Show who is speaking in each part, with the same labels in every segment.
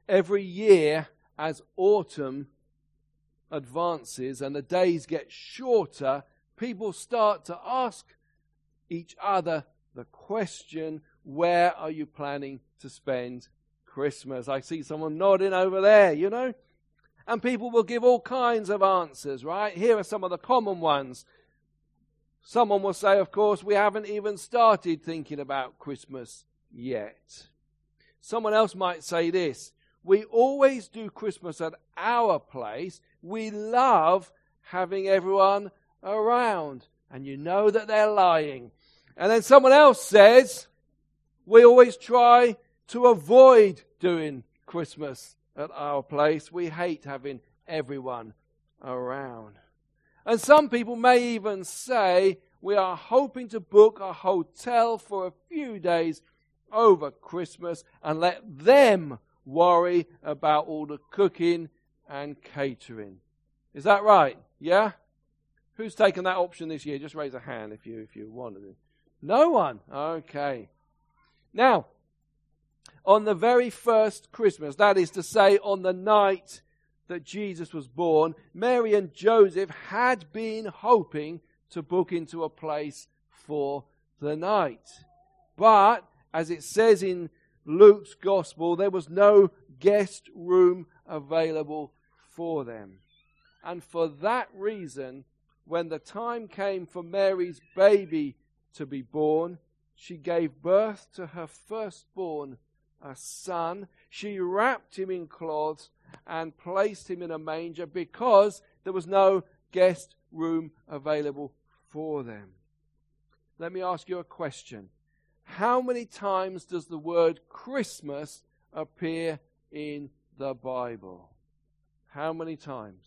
Speaker 1: every year as autumn advances and the days get shorter, people start to ask each other the question, where are you planning to spend Christmas? I see someone nodding over there, you know. And people will give all kinds of answers, right? Here are some of the common ones. Someone will say, of course, we haven't even started thinking about Christmas yet. Someone else might say this: we always do Christmas at our place. We love having everyone around. And you know that they're lying. And then someone else says, we always try to avoid doing Christmas at our place. We hate having everyone around. And some people may even say, we are hoping to book a hotel for a few days over Christmas and let them worry about all the cooking and catering. Is that right? Yeah? Who's taken that option this year? Just raise a hand if you wanted it. No one? Okay. Now, on the very first Christmas, that is to say on the night that Jesus was born, Mary and Joseph had been hoping to book into a place for the night. But, as it says in Luke's Gospel, there was no guest room available for them. And for that reason, when the time came for Mary's baby to be born, she gave birth to her firstborn, a son. She wrapped him in cloths and placed him in a manger because there was no guest room available for them. Let me ask you a question. How many times does the word Christmas appear in the Bible? How many times?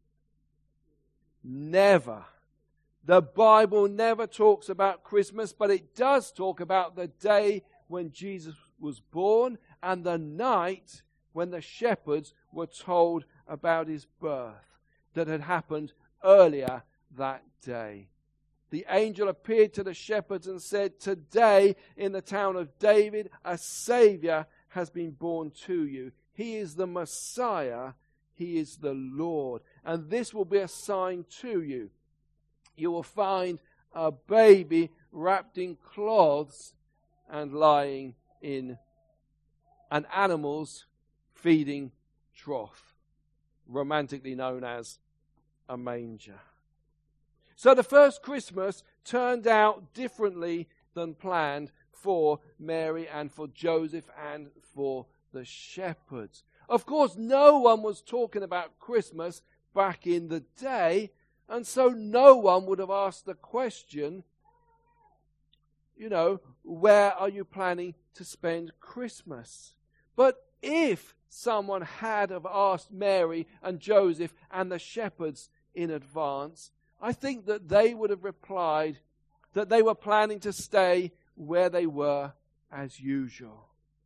Speaker 1: Never. The Bible never talks about Christmas, but it does talk about the day when Jesus was born and the night when the shepherds were told about his birth that had happened earlier that day. The angel appeared to the shepherds and said, "Today in the town of David a Savior has been born to you. He is the Messiah. He is the Lord. And this will be a sign to you. You will find a baby wrapped in cloths and lying in an animal's feeding trough," romantically known as a manger. So the first Christmas turned out differently than planned for Mary and for Joseph and for the shepherds. Of course, no one was talking about Christmas back in the day, and so no one would have asked the question, where are you planning to spend Christmas? But if someone had have asked Mary and Joseph and the shepherds in advance, I think that they would have replied that they were planning to stay where they were as usual.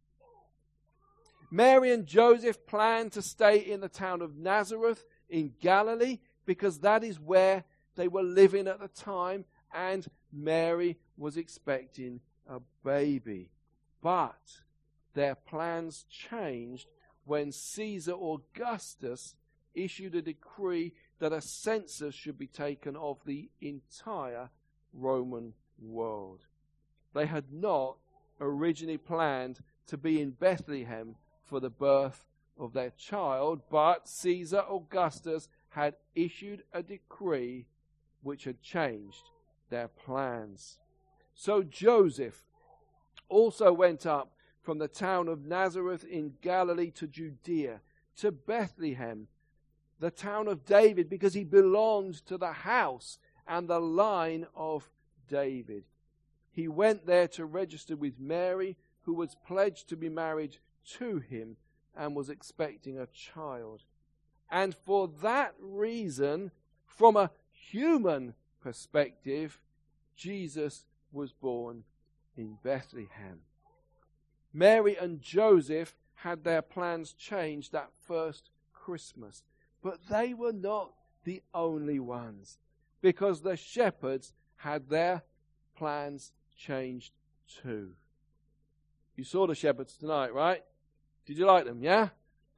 Speaker 1: Mary and Joseph planned to stay in the town of Nazareth in Galilee because that is where they were living at the time, and Mary was expecting a baby. But their plans changed when Caesar Augustus issued a decree that a census should be taken of the entire Roman world. They had not originally planned to be in Bethlehem for the birth of their child, but Caesar Augustus had issued a decree which had changed their plans. So Joseph also went up from the town of Nazareth in Galilee to Judea, to Bethlehem, the town of David, because he belonged to the house and the line of David. He went there to register with Mary, who was pledged to be married to him and was expecting a child. And for that reason, from a human perspective, Jesus was born in Bethlehem. Mary and Joseph had their plans changed that first Christmas, but they were not the only ones, because the shepherds had their plans changed too. You saw the shepherds tonight, right? Did you like them, yeah?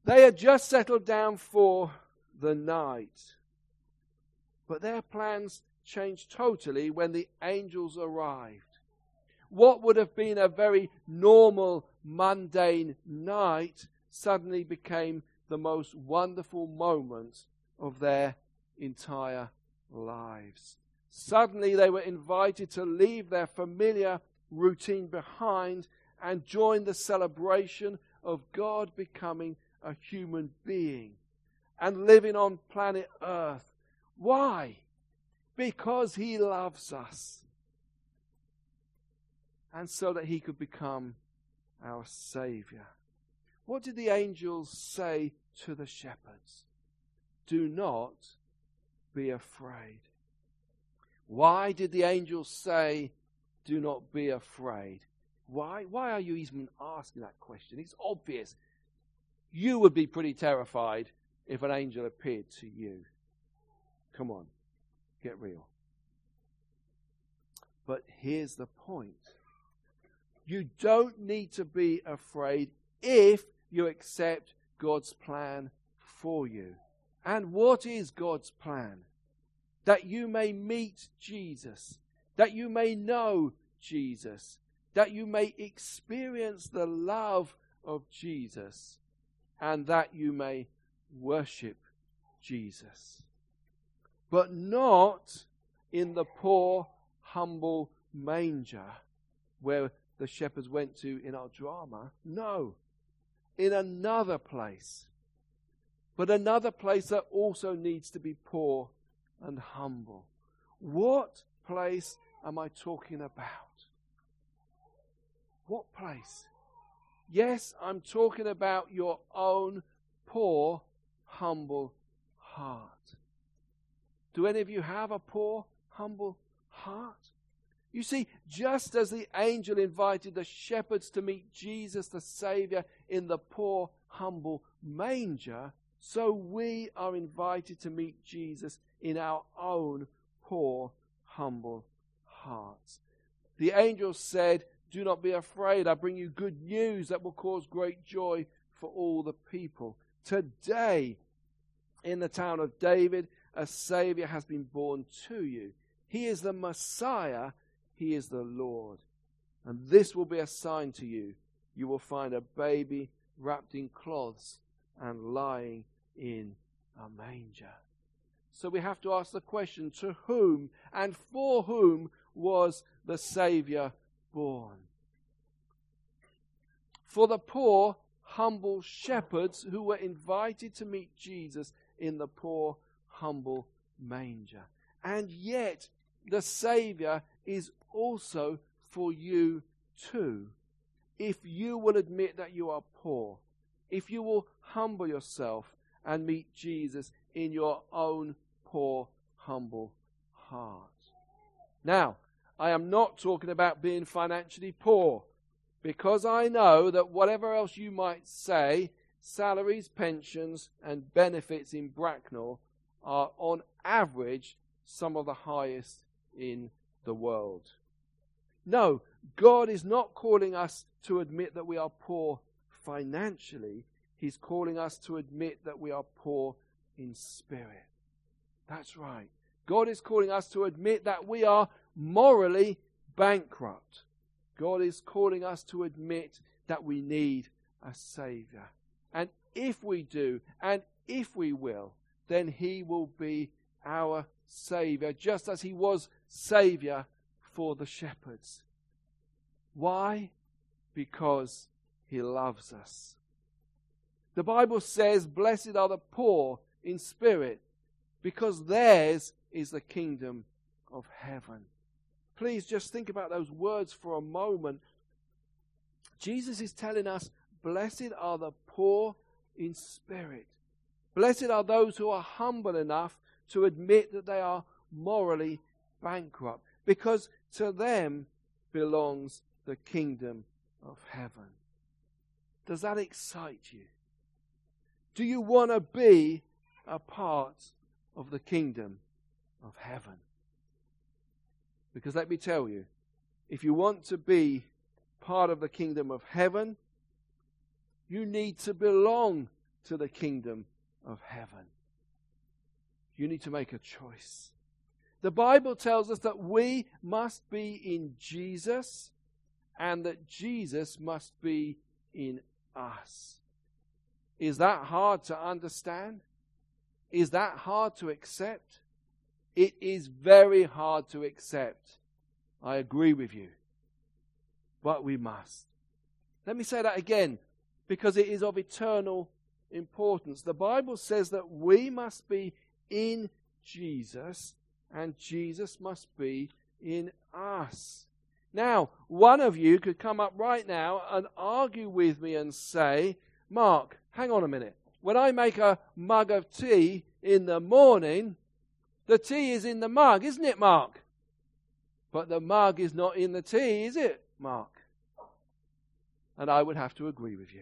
Speaker 1: They had just settled down for the night. But their plans changed totally when the angels arrived. What would have been a very normal, mundane night suddenly became the most wonderful moment of their entire lives. Suddenly they were invited to leave their familiar routine behind and join the celebration of God becoming a human being and living on planet Earth. Why? Because He loves us. And so that He could become our Savior. What did the angels say to the shepherds? Do not be afraid. Why did the angels say, do not be afraid? Why? Why are you even asking that question? It's obvious. You would be pretty terrified if an angel appeared to you. Come on, get real. But here's the point. You don't need to be afraid if you accept God's plan for you. And what is God's plan? That you may meet Jesus, that you may know Jesus, that you may experience the love of Jesus, and that you may worship Jesus. But not in the poor, humble manger where the shepherds went to in our drama. No, in another place. But another place that also needs to be poor and humble. What place am I talking about? What place? Yes, I'm talking about your own poor, humble heart. Do any of you have a poor, humble heart? You see, just as the angel invited the shepherds to meet Jesus the Savior in the poor, humble manger, so we are invited to meet Jesus in our own poor, humble hearts. The angel said, do not be afraid. I bring you good news that will cause great joy for all the people. Today, in the town of David, a Savior has been born to you. He is the Messiah. He is the Lord. And this will be a sign to you. You will find a baby wrapped in cloths and lying in a manger. So we have to ask the question, to whom and for whom was the Savior born? For the poor, humble shepherds who were invited to meet Jesus in the poor, humble manger. And yet, the Savior is also for you too. If you will admit that you are poor, if you will humble yourself and meet Jesus in your own poor, humble heart. Now, I am not talking about being financially poor, because I know that whatever else you might say, salaries, pensions, and benefits in Bracknell are on average some of the highest in the world. No, God is not calling us to admit that we are poor financially. He's calling us to admit that we are poor in spirit. That's right. God is calling us to admit that we are morally bankrupt. God is calling us to admit that we need a Savior. And if we do, and if we will, then He will be our Savior, just as He was Savior for the shepherds. Why? Because He loves us. The Bible says, blessed are the poor in spirit, because theirs is the kingdom of heaven. Please just think about those words for a moment. Jesus is telling us, blessed are the poor in spirit. Blessed are those who are humble enough to admit that they are morally bankrupt, because to them belongs the kingdom of heaven. Does that excite you? Do you want to be a part of the kingdom of heaven? Because let me tell you, if you want to be part of the kingdom of heaven, you need to belong to the kingdom of heaven. You need to make a choice. The Bible tells us that we must be in Jesus and that Jesus must be in us. Is that hard to understand? Is that hard to accept? It is very hard to accept. I agree with you. But we must. Let me say that again, because it is of eternal importance. The Bible says that we must be in Jesus and Jesus must be in us. Now, one of you could come up right now and argue with me and say, Mark, hang on a minute. When I make a mug of tea in the morning, the tea is in the mug, isn't it, Mark? But the mug is not in the tea, is it, Mark? And I would have to agree with you.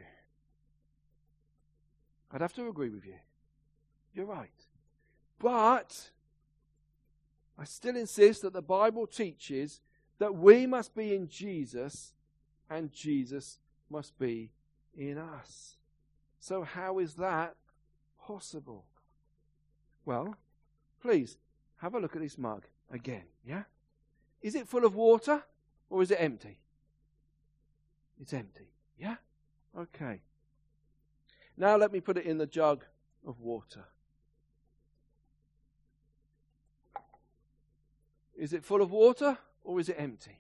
Speaker 1: I'd have to agree with you. You're right. But I still insist that the Bible teaches that we must be in Jesus and Jesus must be in us. So how is that possible? Well, please have a look at this mug again, yeah? Is it full of water or is it empty? It's empty, yeah? Okay. Now let me put it in the jug of water. Is it full of water or is it empty?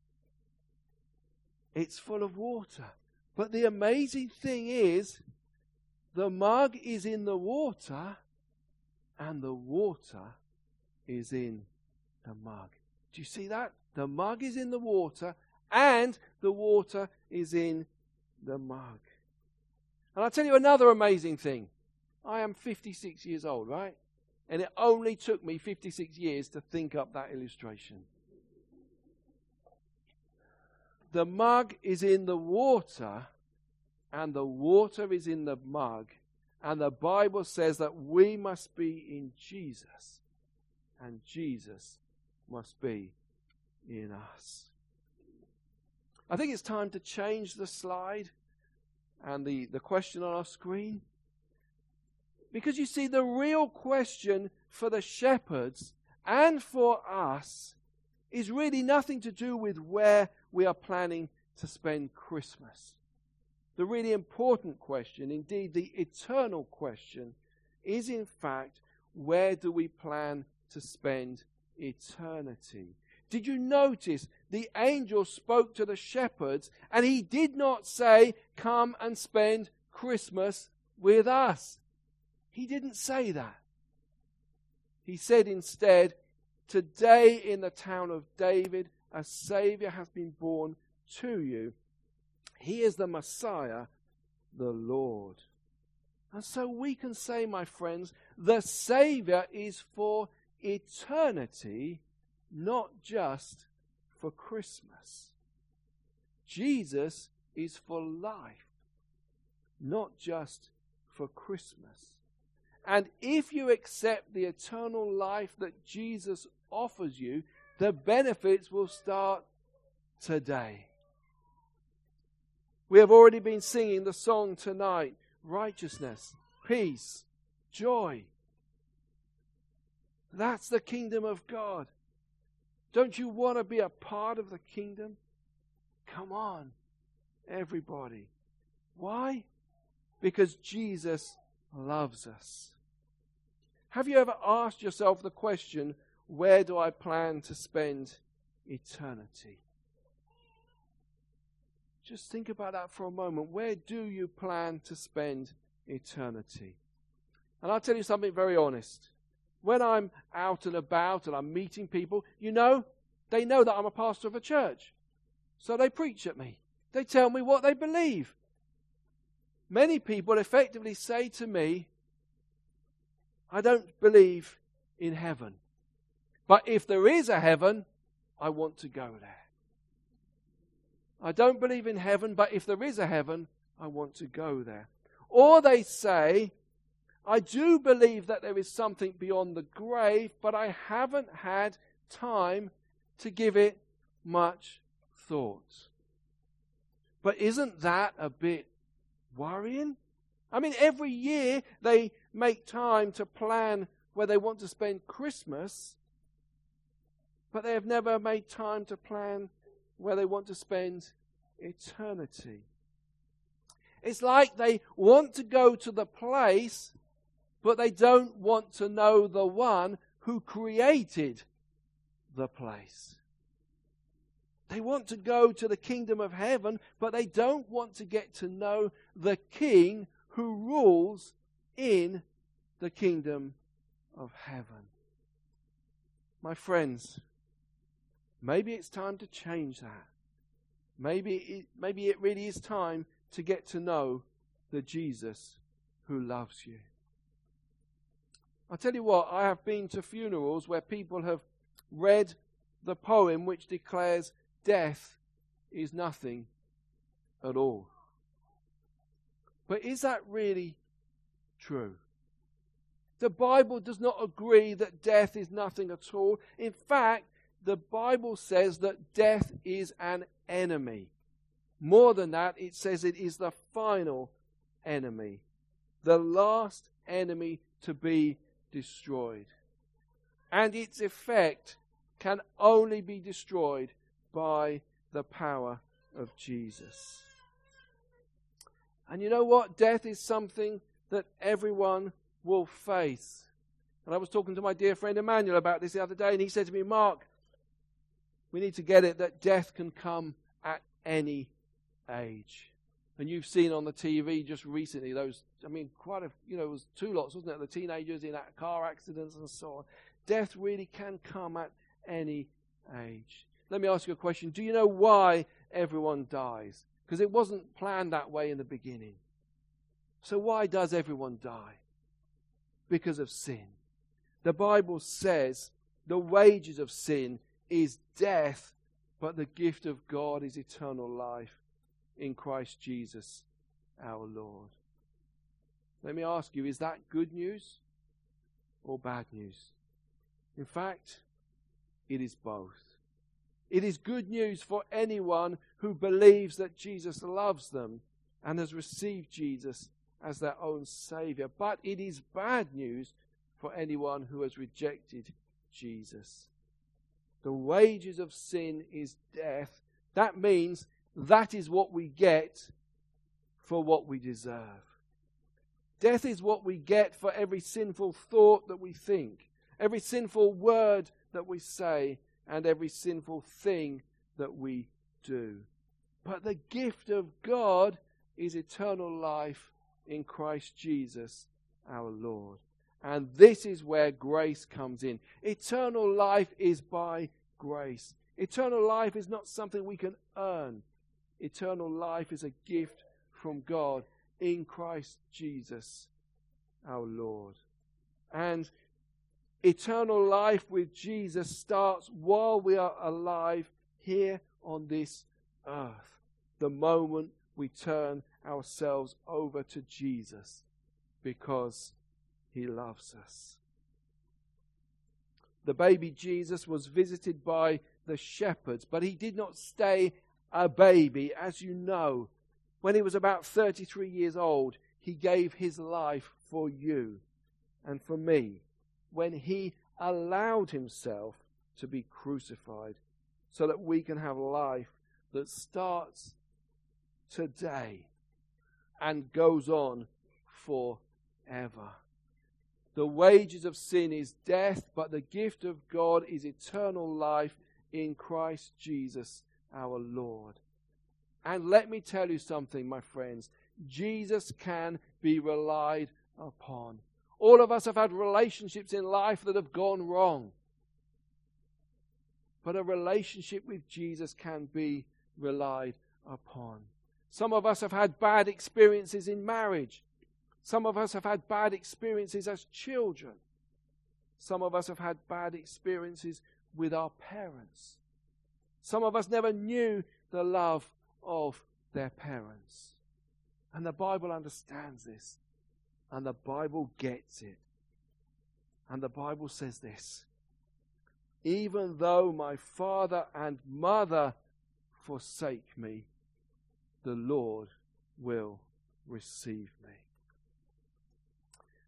Speaker 1: It's full of water. But the amazing thing is, the mug is in the water and the water is in the mug. Do you see that? The mug is in the water and the water is in the mug. And I'll tell you another amazing thing. I am 56 years old, right? And it only took me 56 years to think up that illustration. The mug is in the water and the water is in the mug. And the Bible says that we must be in Jesus and Jesus must be in us. I think it's time to change the slide and the question on our screen. Because you see, the real question for the shepherds and for us is really nothing to do with where we are planning to spend Christmas. The really important question, indeed the eternal question, is in fact, where do we plan to spend eternity? Did you notice the angel spoke to the shepherds and he did not say, come and spend Christmas with us? He didn't say that. He said instead, today in the town of David, a Savior has been born to you. He is the Messiah, the Lord. And so we can say, my friends, the Savior is for eternity, not just for Christmas. Jesus is for life, not just for Christmas. And if you accept the eternal life that Jesus offers you, the benefits will start today. We have already been singing the song tonight, righteousness, peace, joy. That's the kingdom of God. Don't you want to be a part of the kingdom? Come on, everybody. Why? Because Jesus loves us. Have you ever asked yourself the question, where do I plan to spend eternity? Just think about that for a moment. Where do you plan to spend eternity? And I'll tell you something very honest. When I'm out and about and I'm meeting people, they know that I'm a pastor of a church. So they preach at me. They tell me what they believe. Many people effectively say to me, I don't believe in heaven. But if there is a heaven, I want to go there. I don't believe in heaven, but if there is a heaven, I want to go there. Or they say, I do believe that there is something beyond the grave, but I haven't had time to give it much thought. But isn't that a bit worrying I mean, every year they make time to plan where they want to spend Christmas, but they have never made time to plan where they want to spend eternity. It's like they want to go to the place, but they don't want to know the one who created the place. They want to go to the kingdom of heaven, but they don't want to get to know the King who rules in the kingdom of heaven. My friends, maybe it's time to change that. Maybe it really is time to get to know the Jesus who loves you. I'll tell you what, I have been to funerals where people have read the poem which declares death is nothing at all. But is that really true? The Bible does not agree that death is nothing at all. In fact, the Bible says that death is an enemy. More than that, it says it is the final enemy, the last enemy to be destroyed. And its effect can only be destroyed by the power of Jesus. And you know what? Death is something that everyone will face. And I was talking to my dear friend Emmanuel about this the other day, and he said to me, Mark, we need to get it that death can come at any age. And you've seen on the TV just recently it was 2 lots, wasn't it? The teenagers in car accidents and so on. Death really can come at any age. Let me ask you a question. Do you know why everyone dies? Because it wasn't planned that way in the beginning. So why does everyone die? Because of sin. The Bible says the wages of sin is death, but the gift of God is eternal life in Christ Jesus our Lord. Let me ask you, is that good news or bad news? In fact, it is both. It is good news for anyone who believes that Jesus loves them and has received Jesus as their own Saviour. But it is bad news for anyone who has rejected Jesus. The wages of sin is death. That means that is what we get for what we deserve. Death is what we get for every sinful thought that we think, every sinful word that we say, and every sinful thing that we do. But the gift of God is eternal life in Christ Jesus our Lord. And this is where grace comes in. Eternal life is by grace. Eternal life is not something we can earn. Eternal life is a gift from God in Christ Jesus our Lord. And eternal life with Jesus starts while we are alive here on this earth. The moment we turn ourselves over to Jesus because He loves us. The baby Jesus was visited by the shepherds, but He did not stay a baby. As you know, when He was about 33 years old, He gave His life for you and for me, when He allowed Himself to be crucified so that we can have life that starts today and goes on forever. The wages of sin is death, but the gift of God is eternal life in Christ Jesus our Lord. And let me tell you something, my friends. Jesus can be relied upon. All of us have had relationships in life that have gone wrong. But a relationship with Jesus can be relied upon. Some of us have had bad experiences in marriage. Some of us have had bad experiences as children. Some of us have had bad experiences with our parents. Some of us never knew the love of their parents. And the Bible understands this. And the Bible gets it. And the Bible says this: even though my father and mother forsake me, the Lord will receive me.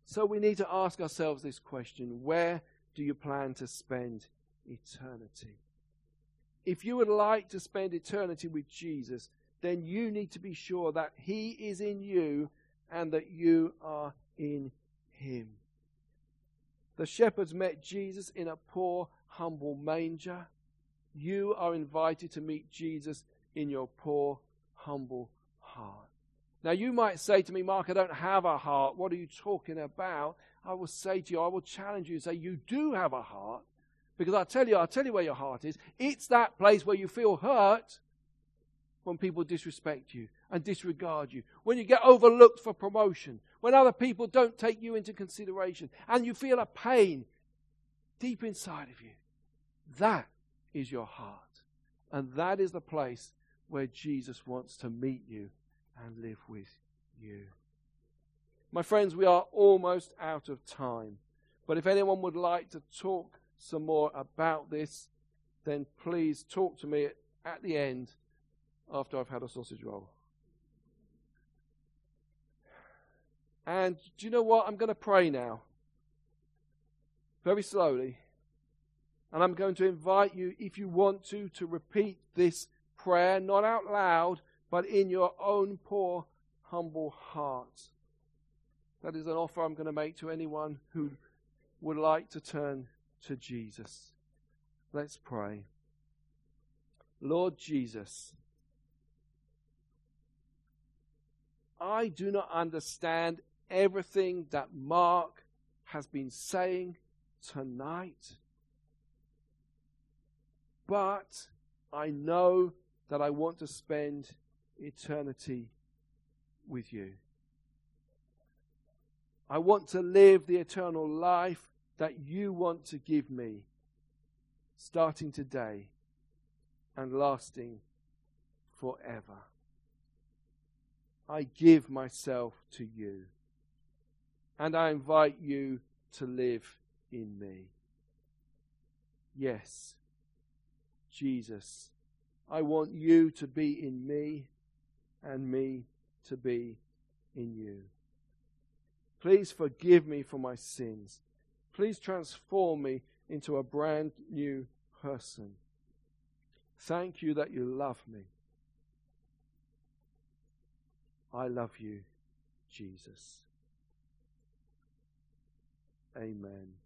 Speaker 1: So we need to ask ourselves this question: where do you plan to spend eternity? If you would like to spend eternity with Jesus, then you need to be sure that he is in you and that you are in him. The shepherds met Jesus in a poor, humble manger. You are invited to meet Jesus in your poor, humble heart. Now you might say to me, Mark, I don't have a heart. What are you talking about? I will say to you, I will challenge you and say, you do have a heart. Because I'll tell you where your heart is. It's that place where you feel hurt when people disrespect you and disregard you. When you get overlooked for promotion. When other people don't take you into consideration. And you feel a pain deep inside of you. That is your heart. And that is the place where Jesus wants to meet you and live with you. My friends, we are almost out of time. But if anyone would like to talk some more about this, then please talk to me at the end after I've had a sausage roll. And do you know what? I'm going to pray now. Very slowly. And I'm going to invite you, if you want to repeat this prayer, not out loud, but in your own poor, humble heart. That is an offer I'm going to make to anyone who would like to turn to Jesus. Let's pray. Lord Jesus, I do not understand everything that Mark has been saying tonight, but I know that I want to spend eternity with you. I want to live the eternal life that you want to give me, starting today and lasting forever. I give myself to you, and I invite you to live in me. Yes, Jesus, I want you to be in me and me to be in you. Please forgive me for my sins. Please transform me into a brand new person. Thank you that you love me. I love you, Jesus. Amen.